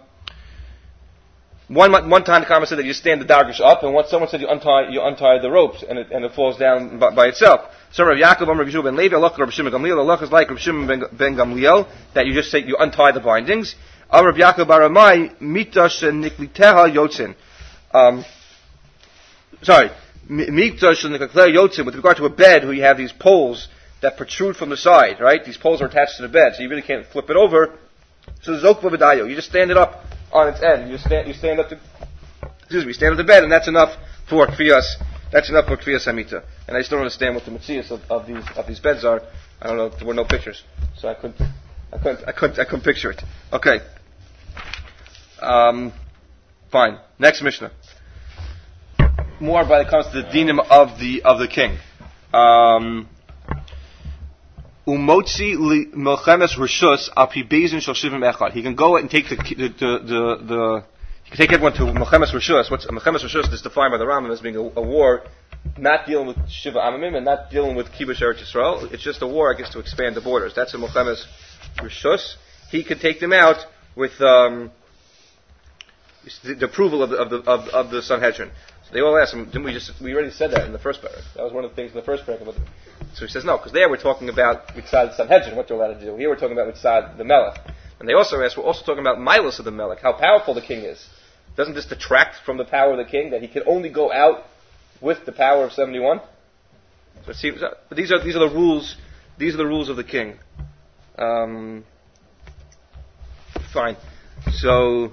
one one Tanna Kama said that you stand the dargash up, and one someone said you untie you untie the ropes, and it and it falls down by, by itself. So Rav Yaakov, Rav Yeshua ben Levi, halacha Rav Shimon ben Gamliel, halacha is like Rav Shimon ben, ben Gamliel that you just say you untie the bindings. Rav Yaakov bar Ramai mitash nikliteha yotzin. Um, sorry, mitash nikliteha yotzin. With regard to a bed, who you have these poles that protrude from the side, right? These poles are attached to the bed, so you really can't flip it over. So zokva v'dayo, you just stand it up on its end. You stand, you stand up to, excuse me, stand up the bed, and that's enough for kfiyas. That's enough for kfiyas hamita. And I still don't understand what the mitzias of, of these of these beds are. I don't know. There were no pictures, so I couldn't, I couldn't, I couldn't, I couldn't picture it. Okay. Um, fine. Next Mishnah. More by the comes to the dinim of the of the king. Um. Umotzi melchemes rishus al pi bezin shel shivim echad. He can go and take the the the, the he can take everyone to melchemes rishus. What's melchemes rishus is defined by the Rambam as being a, a war, not dealing with shiva amamim and not dealing with kibush eretz Yisrael. It's just a war, I guess, to expand the borders. That's a melchemes rishus. He could take them out with um, the, the approval of the of the of, of the Sanhedrin. So they all ask him, didn't we just, we already said that in the first paragraph. That was one of the things in the first paragraph. So he says, no, because there we're talking about Mitzad Sanhedrin, what you're allowed to do. Here we're talking about Mitzad the Melech. And they also ask, we're also talking about Milos of the Melech, how powerful the king is. Doesn't this detract from the power of the king, that he can only go out with the power of seventy-one? So it seems, but these are, these are the rules, these are the rules of the king. Um, fine. So,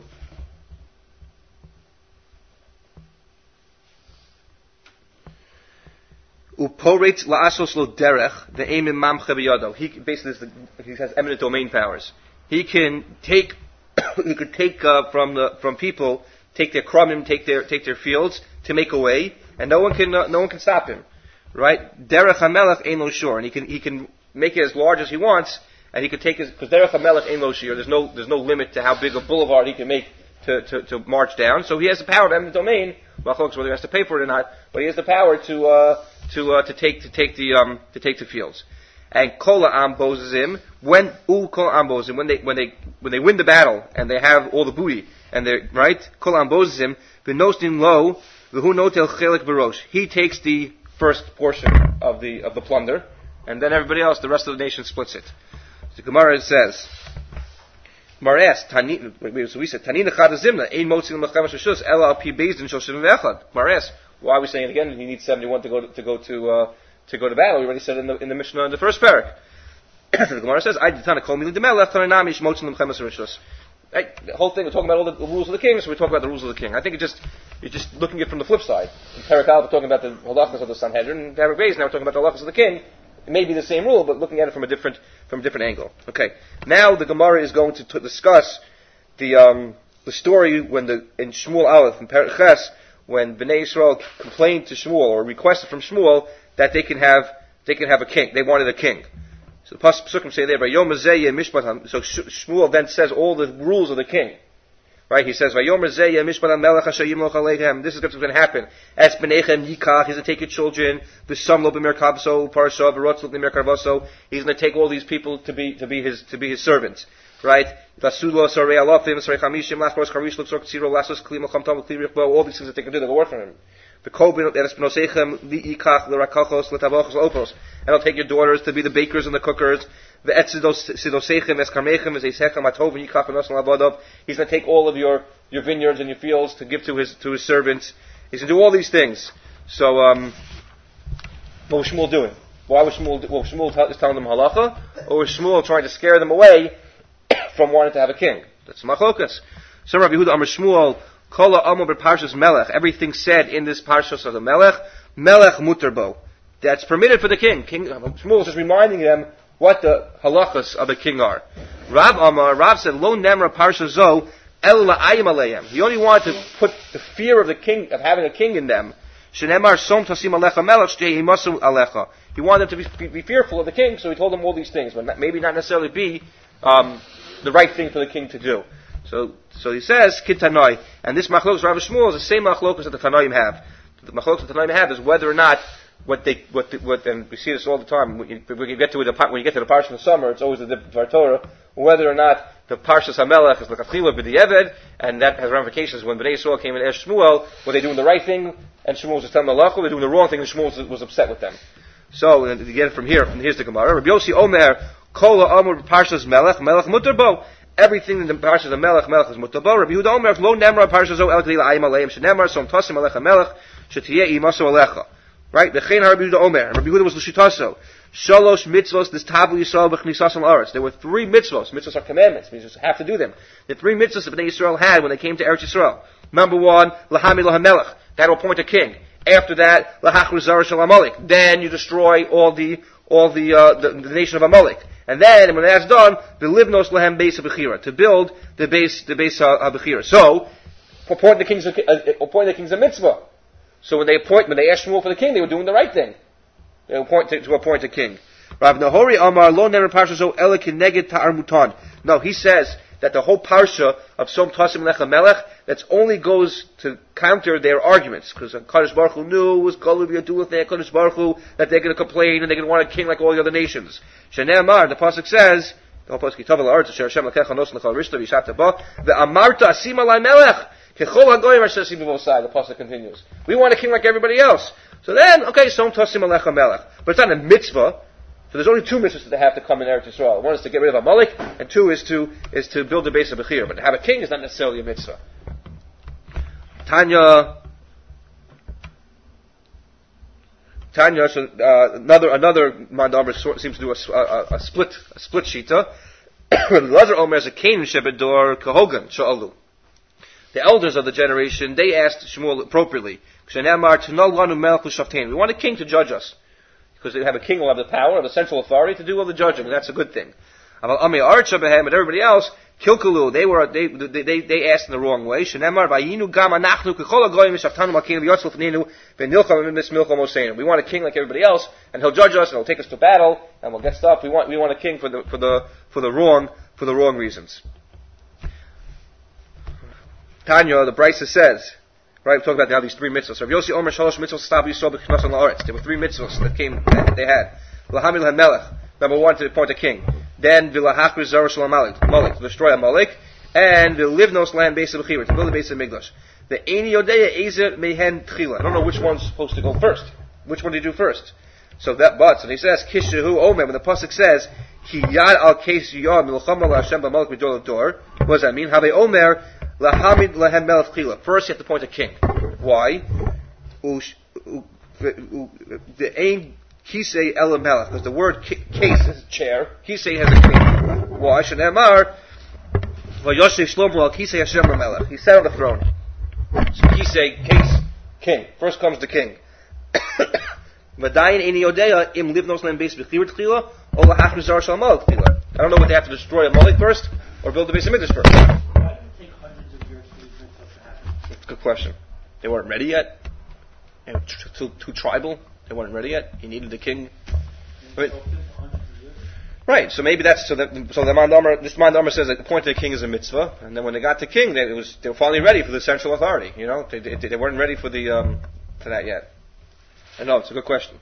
Uporetz la'asos lo derech the aim mamche biyado. He basically is the, he has eminent domain powers. He can take he could take uh, from the from people, take their krumim, take their take their fields to make a way, and no one can uh, no one can stop him. Right? Derech hamelech ein lo shor, and he can he can make it as large as he wants, and he could take his because derech hamelech ein lo shir. There's no there's no limit to how big a boulevard he can make to, to, to march down. So he has the power of eminent domain. Well, folks, whether he has to pay for it or not, but he has the power to uh, to uh, to take to take the um, to take the fields. And Kola Ambozim, when U Kola Ambozim, when they when they when they win the battle and they have all the booty and they're right, Kola Ambozim, Vinostin Lo, Vihu Notel Chelik Barosh. He takes the first portion of the of the plunder, and then everybody else, the rest of the nation splits it. The Gemara says, Mares, Tani, so we said, Tanina Chadazimna, Ein Motzin Mechamesh Rishus, Ela Al Pi Bezdin Shoshim Vechad. Mares, why are we saying it again? He needs seventy-one to go to, to go to, uh, to go to battle. We already said in the, in the Mishnah in the first parak. The Gemara says, I did Tana Kol Mili Demel, Tananami Ish Motzin Mechamesh Rishus. Right? The whole thing, we're talking about all the, the rules of the king, so we talk about the rules of the king. I think it just, you're just looking at it from the flip side. In Parak Aleph, we're talking about the halachas of the Sanhedrin, and Parak Beis, now we're talking about the halachas of the king. It may be the same rule, but looking at it from a different from a different angle. Okay. Now the Gemara is going to t- discuss the um, the story when the in Shmuel Aleph in Perek Ches, when Bnei Yisrael complained to Shmuel or requested from Shmuel that they can have they can have a king. They wanted a king. So the Pasukim say there, "Yom Hazeh Mishpat." So Shmuel then says all the rules of the king. Right? He says, "Vayomer Zeh Mishpat HaMelech Asher Yimloch Aleichem." This is what's going to happen. Es B'neichem Yikach. He's going to take your children. V'Sam Lo B'Mer Kavso Parsha V'Rotz Lo B'Mer Karvaso. He's going to take all these people to be to be his to be his servants. Right? Vasulo Sarei Alofim Sarei Chamishim Lachros Karish Luxor Ksiro Lasos Kli Melcham Tom Kli Richbo. All these things that they can do, they can work for him. V'Kol Es B'Nosechem Li'ikach L'Rakachos L'Tavochos L'Opos. And he'll take your daughters to be the bakers and the cookers. He's going to take all of your, your vineyards and your fields to give to his to his servants. He's going to do all these things. So, um, what was Shmuel doing? Why was Shmuel? Well, Shmuel is telling them halacha, or was Shmuel trying to scare them away from wanting to have a king? That's machlokas. So Rabbi Yehuda Amar Shmuel, Kola Amar Parshas Melech. Everything said in this Parshas of the Melech, Melech Muterbo. That's permitted for the king. King Shmuel is just reminding them what the halachas of the king are. Rab Amar, Rab said, Lo Nemra Parsha Zo, El La'ayim Aleim. He only wanted to put the fear of the king, of having a king in them. Shenemar Som Tasim Alecha Melech, Shtei Himasu Alecha. He wanted them to be, be, be fearful of the king, so he told them all these things, but not, maybe not necessarily be um, the right thing for the king to do. So, so he says, Kid Tanoi, and this machlokas Rav Shmuel is the same machlokas that the Tanoim have. The machlokas that the Tanoim have is whether or not What they, what, the, what, and we see this all the time. When you, when you get to the when you get to the parsha in the summer, it's always a different Dvar Torah. Whether or not the parshas Hamelech is l'katchila b'di'eved, and that has ramifications. When Bnei Yisrael came and asked Shmuel, were they doing the right thing? And Shmuel was just telling them halacha, were they doing the wrong thing? And Shmuel was, was upset with them. So, and to get it from here, from here's the Gemara. Rabbi Yossi Omer, Kol Amur parshas Melech, Melech Muterbo. Everything in the parshas of Melech, Melech is Muterbo. Rabbi Yehuda Omer, Lo Nemra parshas O El Kedei La'ayim Aleim Shenemar Som Tasim Alecha Melech Shetiyeh Imaso Alecha. Right? V'chein Rabbi Yehuda Omer. Rabbi Yehuda was l'shitaso. Shalosh mitzvos nistabu Yisrael b'chnisas al-aretz. There were three mitzvos. Mitzvos are commandments. You just have to do them. The three mitzvos that Bnei Yisrael had when they came to Eretz Yisrael. Number one, lahami lahamelech. That will appoint a king. After that, lahachru zara shel Amalek. Then you destroy all the all the, uh, the the nation of Amalek. And then, when that's done, the livnos lahem base of Bechira, to build the base the base of Bechira. So, appoint the king's uh, appoint the king's a mitzvah. So when they appoint, when they asked Shmuel for the king, they were doing the right thing. They were appoint, to, to appoint a king. Rav Nahori Amar Lo Nemer Parsha Zo Ele Kineged Ta'ar Mutan. No, he says that the whole parsha of Som Tasim Lecha Melech, that only goes to counter their arguments, because Kadosh Baruch Hu knew it was Golu V'Yadu Lefnei Kadosh Baruch Hu that they're going to complain and they're going to want a king like all the other nations. Shnei Amar, the pasuk says, the whole pasuk Kitav La'aretz Asher Hashem Lekecha Nos Lechal Rishta V'Yishavta Ba Ve'Amarta Asim Alai Melech. The pasuk continues. We want a king like everybody else. So then, okay, Som Tasim Alecha Melech. But it's not a mitzvah. So there's only two mitzvahs that have to come in Eretz Yisrael. One is to get rid of Amalek, and two is to is to build a base of Bechir. But to have a king is not necessarily a mitzvah. Tanya, Tanya, so, uh, another another Mandaber seems to do a, a, a split a split shita. Lazar Omer is a Canaan Shebedor Kahogan Sha'alu. The elders of the generation, they asked Shmuel appropriately. We want a king to judge us. Because they have a king who will have the power, have the central authority to do all the judging, and that's a good thing. But everybody else, Kilkalu, they were, they, they, they, they asked in the wrong way. We want a king like everybody else, and he'll judge us, and he'll take us to battle, and we'll get stuff. We want, we want a king for the, for the, for the wrong, for the wrong reasons. Tanya, the Brisa says, right, we're talking about now these three mitzvahs. Rav Yossi Omer Shalosh mitzvahs stabu Yisrael b'chnas al-aretz. There were three mitzvahs that came, that they had. Lahami lahamelech. Number one, to appoint a king. Then, v'lahachru zara shel Amalek, to destroy Amalek. And v'livnos land base of Bechira, to build a base of Migdash. The Eini Yodeya Ezer mehen tchila. I don't know which one's supposed to go first. Which one do you do first? So that, but, so he says, Kishahu Omer, when the pasuk says, Ki yad al kes yad milchama la'Hashem b'Amalek midol dor. What does that mean? Have Omer, Lahamid lahem melech tchila. First, you have to appoint a king. Why? The ain kisei el melech, because the word case is a chair. Kisei has a king. Why? Shenemar v'yoshev Shlomo al kisei Hashem melech. He sat on the throne. So kisei, case, king. First comes the king. V'dayin eini yodeya im livnos lam beis b'chira tchila or lahachru zar shel Amalek tchila. I don't know what they have to destroy Amalek first or build the base of Mikdash first. Good question. They weren't ready yet. They were too, too tribal. They weren't ready yet. He needed a king. Wait. Right, so maybe that's, so that, so the Mandamar, this Mandamar says that appointing a king is a mitzvah, and then when they got the king, they, it was, they were finally ready for the central authority, you know? They, they, they weren't ready for the, um, for that yet. I know, it's a good question.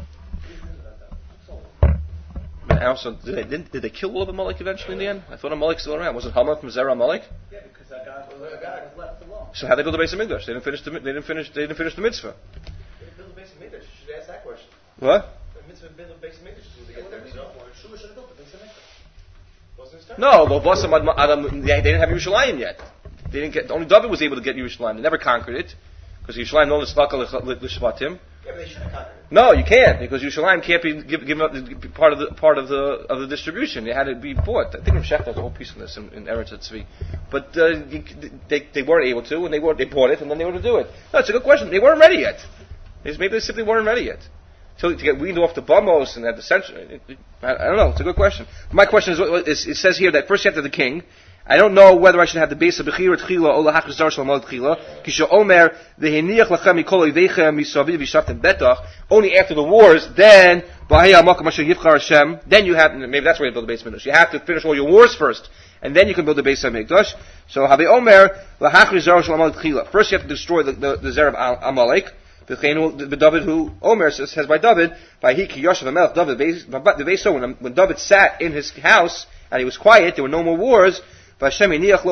And also, did they, did, did they kill all of Amalek eventually in the end? I thought Amalek's still around. Was it Hama from Zerah Amalek? Yeah, because that guy was, that guy was left alone. So how they build the base of Mikdash? They didn't finish the, they didn't finish, they didn't finish the mitzvah. They didn't build the base of Mikdash. You should ask that question. What? The mitzvah build the base of Mikdash is to get there. Shua should have built the base of Mikdash. Wasn't it started? No, but Vasam Adam, they didn't have Yerushalayim yet. They didn't get, only David was able to get Yerushalayim. They never conquered it, because Yerushalayim no l'svaka l'shvatim. Yeah, but they should have conquered it. No, you can't, because Yerushalayim can't be give, given up be part of the part of the of the distribution. It had to be bought. I think Rav Shechter has a whole piece on this in, in Eretz Tzvi. But uh, you, they they weren't able to, and they were they bought it, and then they were to do it. No, it's a good question. They weren't ready yet. They, maybe they simply weren't ready yet. So to get weaned off the bumos and at the center, it, it, I, I don't know. It's a good question. My question is, is, it says here that first you have to have the king. I don't know whether I should have the base of Bechira Tchila or Lahach Zar Shalom Tchila. Kisha Omer Veheniach Lachem Mikol Yveichem Misaviv Yishaftem Betach. Only after the wars, then Bahaya Makam Asher Yivchar Hashem. Then you have, maybe that's where you build the base of Mikdash. You have to finish all your wars first, and then you can build the base of Mikdash. So Habe Omer Lahach Zar Shalom Tchila. First you have to destroy the the, the Zer of Amalek. The David who Omer says, says by David, by he ki Yoshev Amelech David the base. So when when David sat in his house and he was quiet, there were no more wars. Hashem hiniach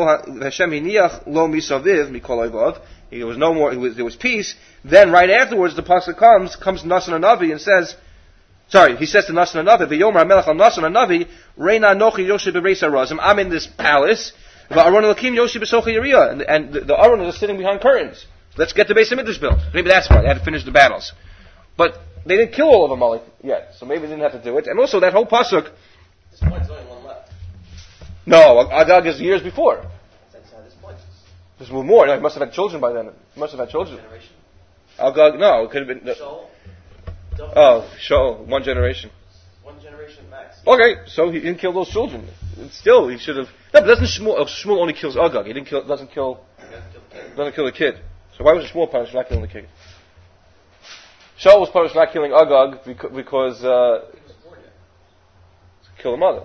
lo misaviv mikol oivav. There was no more. It was, there was peace. Then right afterwards, the pasuk comes comes Nasan Navi and says, sorry, he says to Nasan Navi, "V'yomer Melech al Nasan Navi, Reina nochi Yoshi bereis harazim." I'm in this palace. Va'aron Elokim Yoshi besocha Yeriah, and and the, the Aron is sitting behind curtains. Let's get the base of Midrash built. Maybe that's why they had to finish the battles, but they didn't kill all of Amalek yet, so maybe they didn't have to do it. And also that whole pasuk. This point's only one left. No, Agag is years before. That's how this point is. There's more. No, he must have had children by then. He must have had children. Generation. Agag, no, it could have been. No. Shaul. Oh, Shaul, one generation. One generation max. Okay, so he didn't kill those children. Still, he should have. No, but doesn't Shmuel? Oh, Shmuel only kills Agag. He didn't kill. Doesn't kill. Doesn't kill the kid. So why was Shmuel punished for not killing the kid? Shaul was punished for not killing Agag because, because uh, He was born yet. to kill the mother.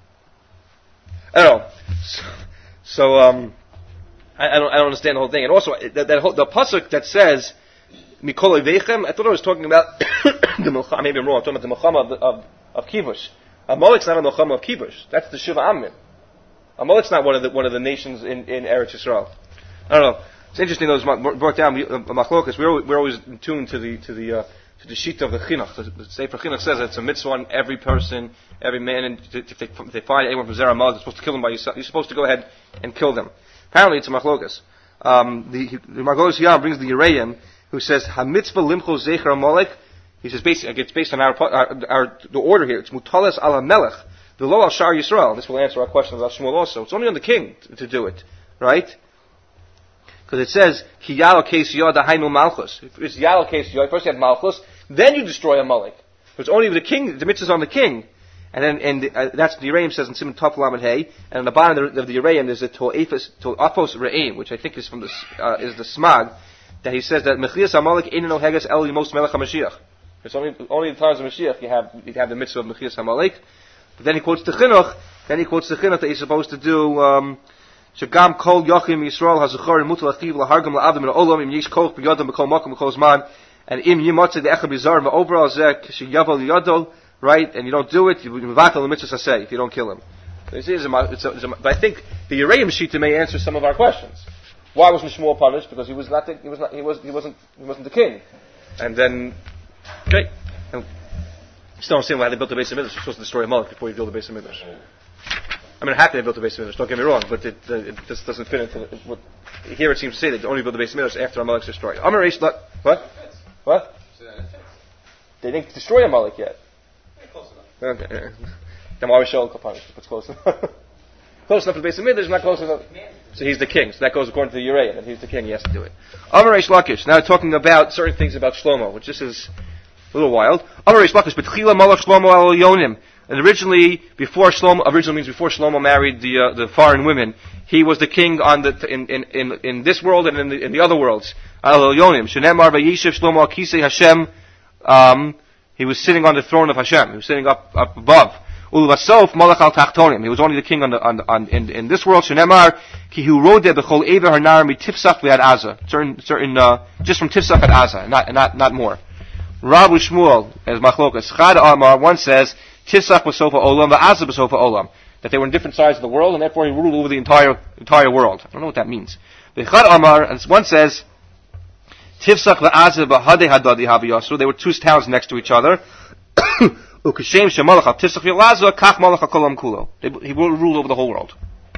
I don't know. So, so um, I, I don't. I don't understand the whole thing. And also, that, that whole, the pasuk that says Mikol Veichem. I thought I was talking about the Milchama. Maybe I'm wrong. I'm talking about the Milchama of of, of Kibush. Amalek's not a Milchama of Kibush. That's the Shiva Amim. Amalek's not one of the one of the nations in, in Eretz Yisrael. I don't know. It's interesting. Those brought down uh, Machlokas. We're we're always in tune to the to the. Uh, to the sheet of the chinuch. The, the Sefer Chinuch says that it's a mitzvah on every person, every man, and if they, if they find anyone from Zerah Amalek, they're supposed to kill them by yourself. You're supposed to go ahead and kill them. Apparently, it's a machlokas. Um, the the Margolis Yam brings the Yereim, who says ha-mitzvah limcho zecher Amalek. He says basically it's based on our, our, our the order here. It's mutales ala melech, the lo al shar Yisrael. This will answer our question about Shmuel also. It's only on the king to, to do it, right? Because it says, Ki yalo kes yoda hainu malchus. If it's yalo kes yoda, first you have malchus, then you destroy Amalek. But it's only the king, the mitzvah is on the king. And then, and uh, that's the Yereim says in Simon Tov Lamed Hey, and on the bottom of the, the Yereim there's a To'afos, To'afos Re'im, which I think is from the, uh, is the Smag, that he says that Mechias Amalek Eino no Heges El Yemos Melech HaMashiach. It's only, only the times of Mashiach you have, you have the mitzvah of Mechias Amalek. But then he quotes the Chinuch, then he quotes the Chinuch that he's supposed to do, um, Shagam kol yochim Yisrael hazuchar mutal achiv lahargam la'avim and olam im yish koch b'yodam b'kol makom b'kol zman and im yimotze the echad bizar ma'over zek sheyavel yodol, right? And you don't do it, you mevatel the mitzvah saseh if you don't kill him. So it's, it's a, it's a, it's a, but I think the Yereim Shita may answer some of our questions. Why wasn't Shmuel punished? Because he was not the, he was not he was he wasn't he wasn't the king. And then okay, and still don't understand why they built the base of Midrash. You're supposed to destroy Amalek before you build the base of Midrash. I mean, I'm happy they built the base of Midrash, don't get me wrong, but it, uh, it just doesn't fit into the, what, here it seems to say that they only built the base of Midrash after Amalek's destroyed. Amar Reish, what? What? They didn't destroy Amalek yet. Close enough. Okay. Then why was Shaul punished? If it's close enough. Close enough to the base of Midrash, not close enough. So he's the king, so that goes according to the Yereim, and he's the king, he has to do it. Amar Reish Lakish, now talking about certain things about Shlomo, which this is a little wild. Amar Reish Lakish, B'tchila malach Shlomo al Yonim. And originally, before Shlomo, originally means before Shlomo married the uh, the foreign women, he was the king on the in in in, in this world and in the in the other worlds. Al Yonim, Shenemar vayishev Shlomo al Kisei Hashem. Um, he was sitting on the throne of Hashem. He was sitting up up above. Uluvasof malach al tachtonim. He was only the king on the, on, the, on in, in this world. Shenemar ki hu rode bechol ever hanar mi tifsach v'ad Aza. Certain, certain, uh, just from tifsach at Aza, not, not, not more. Rabu Shmuel, as machlokas, Chad Amar, one says, tifsach b'sofa olam v'Aza b'sofa olam. That they were in different sides of the world, and therefore he ruled over the entire, entire world. I don't know what that means. The Chad Amar, and one says, tifsach v'Aza b'hadei hadadi haviyasu. They were two towns next to each other. Ukashem shemalach al tifsach v'Aza kach malach al kolam kulo. He ruled over the whole world.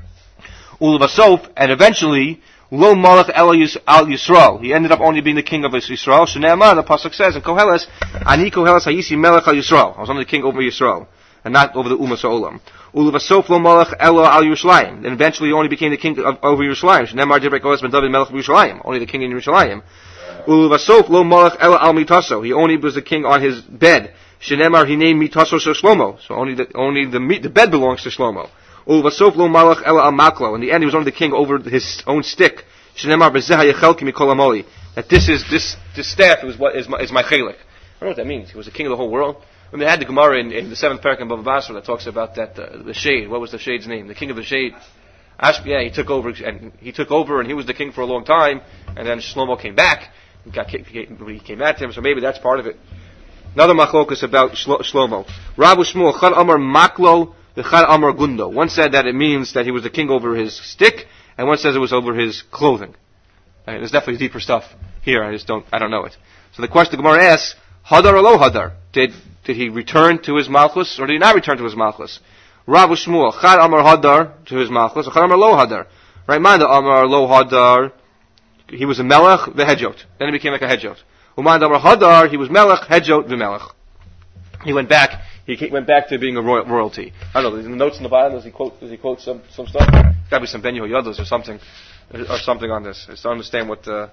Ulvasof, and eventually, lo malach el al Yisrael. He ended up only being the king of Yisrael. Shneimar, the pasuk says in Koheles, ani Koheles hayisi melech al Yisrael. I was only the king over Yisrael, and not over the Umas Olam. Ulvasof lo malach el al Yerushalayim. Then eventually, he only became the king of, over Yerushalayim. Shneimar divrei Koheles ben David melech Yerushalayim. Only the king in Yerushalayim. Ulvasof lo malach el al mitaso. He only was the king on his bed. Shneimar he named mitaso so Shlomo. So only the only the the bed belongs to Shlomo. Ulvasof lo malach el al maklo. In the end, he was only the king over his own stick. Shneimar b'zeh hayechelki mikol amoli. That this is this this staff is what is my is my chelik. I don't know what that means. He was the king of the whole world. When they had the Gemara in, in the seventh parak in Bava Basra that talks about that uh, the shade. What was the shade's name? The king of the shade. Ash, yeah, he took over and he took over and he was the king for a long time. And then Shlomo came back. He got he came at him. So maybe that's part of it. Another machlokus about Shlo, Shlomo. Rabu Shmuel Chad Amar Maklo. The Chad Amar Gundo. One said that it means that he was the king over his stick, and one says it was over his clothing. Right, there's definitely deeper stuff here. I just don't, I don't know it. So the question the Gemara asks, Hadar or lo Hadar? Did did he return to his malchus, or did he not return to his malchus? Rav Shmuel, Chad Amar Hadar to his malchus, or Chad Amar lo Hadar? Right, mind the Amar lo Hadar. He was a melech, the hedjot. Then he became like a hedjot. Uman Amar Hadar, he was melech, hedjot, the melech. He went back. He went back to being a royal, royalty. I don't know. In the notes in the bottom, does he quote? Does he quote some some stuff? There's got to be some Ben Yehoyadas or something, or something on this. Just to understand what. Uh,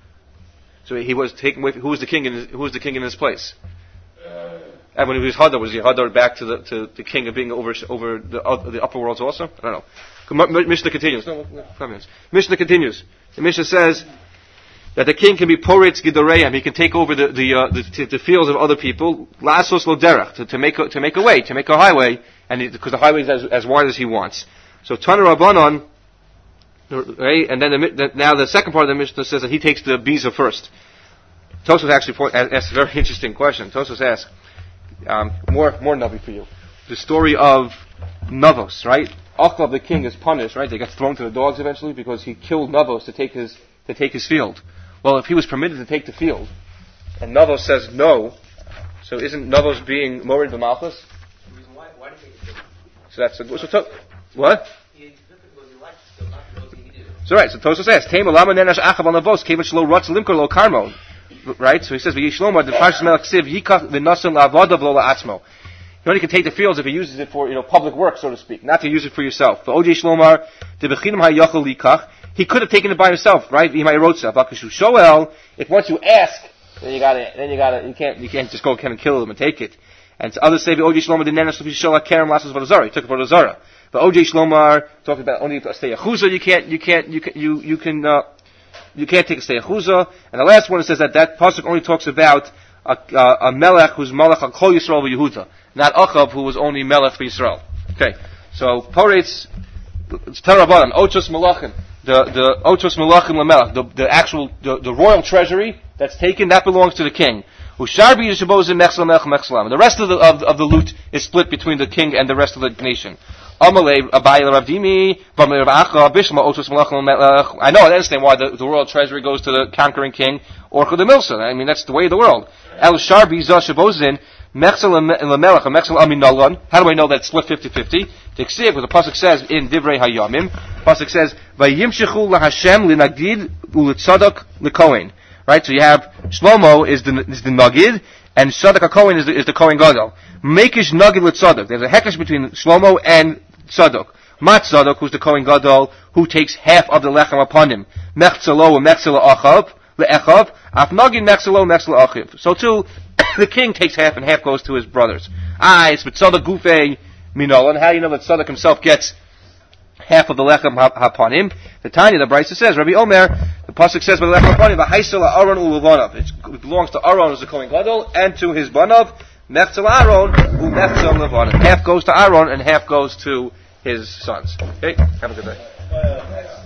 so he was taken with. Who was the king in? His, who was the king in his place? Uh, and when he was Hadar, was he Hadar back to the to the king of being over over the uh, the upper worlds also? I don't know. Mishnah continues. No, no, five minutes. Mishnah continues. The Mishnah says that the king can be poritz gidoreim. He can take over the the, uh, the the fields of other people. Lasos lo derech, to, to make a, to make a way, to make a highway, and because the highway is as, as wide as he wants. So Tana Rabbanon, right? And then the, the, now the second part of the Mishnah says that he takes the biza first. Tosfos actually point, asks a very interesting question. Tosfos asks um, more more navi for you. The story of Navos, right? Achav the king is punished, right? They get thrown to the dogs eventually because he killed Navos to take his to take his field. Well, if he was permitted to take the field, and Navos says no, so isn't Navos being Morid b'Malchus? Why, why did he take the field? So that's a, so to, what? He took it because he liked it, so not because he needed it. So right, so Tosfos says, Tema lama nenash achav al Navos, kevat shlo rotz limkor lo karmo. Right, so he says, v'yishloma, the parshas melech siv, yikach v'nasan la'avodav lo la'atzmo. You only can take the fields if he uses it for, you know, public work, so to speak, not to use it for yourself. But O J Shlomar, the bechinim hayachol likach, he could have taken it by himself, right? If once you ask, then you gotta, then you gotta, you can't, you can't just go and kill them and take it. And others say, "O J Shlomar didn't answer Shalak Kerem Lassos Vodazara." He took it for Vodazara. But O J Shlomar talking about only a stay achuza. You can't, you can't, you can, you you can, uh, you can't take a stay achuza. And the last one it says that that pasuk only talks about a, a, a melech who's melech al Kol Yisrael v'Yehuda, not Achav who was only melech for Yisrael. Okay, so Poretz, it's Terabanan, Ochos Malachim. The the Otos Melachim Lamelach, the the actual the, the royal treasury that's taken, that belongs to the king. Usharbi Yishabozim Mechsel Melch Mechselam. The rest of the of, of the loot is split between the king and the rest of the nation. Amalei Abayel Ravdimi Bamei Racha Bishma Otos Melachim Lamelach. I know I understand why the, the royal treasury goes to the conquering king or to the Milsa. I mean that's the way of the world. El Sharbi Zashabozin Mechsel Lamelach Mechsel Aminalan. How do I know that it's split fifty-fifty? Tiksiv, what the pasuk says in Divrei Hayamim. Pasuk says, "Vayimshechu laHashem linagid ulitzadok lekohen." Right, so you have Shlomo is the is the nagid, and Tzadok HaKohen is the is the Kohen Gadol. Makish nagid litzadok. There's a hekesh between Shlomo and Tzadok. Mat Tzadok, who's the Kohen Gadol, who takes half of the lechem upon him. Mechzelo and mechzelo achav leechav. Af nagid mechzelo mechzelo achiv. So too, the king takes half, and half goes to his brothers. Ah, it's with Tzadok gufei minolan. How do you know that Tzadok himself gets half of the lechem upon him? The Tanya, the Brisa says, Rabbi Omer, the pasuk says, "By the lechem upon him, v'haisel Aaron uluvanav." It belongs to Aaron as the Kohen Gadol and to his banav. Mefzel Aaron, who Mefzel Levon. Half goes to Aaron and half goes to his sons. Okay? Have a good day.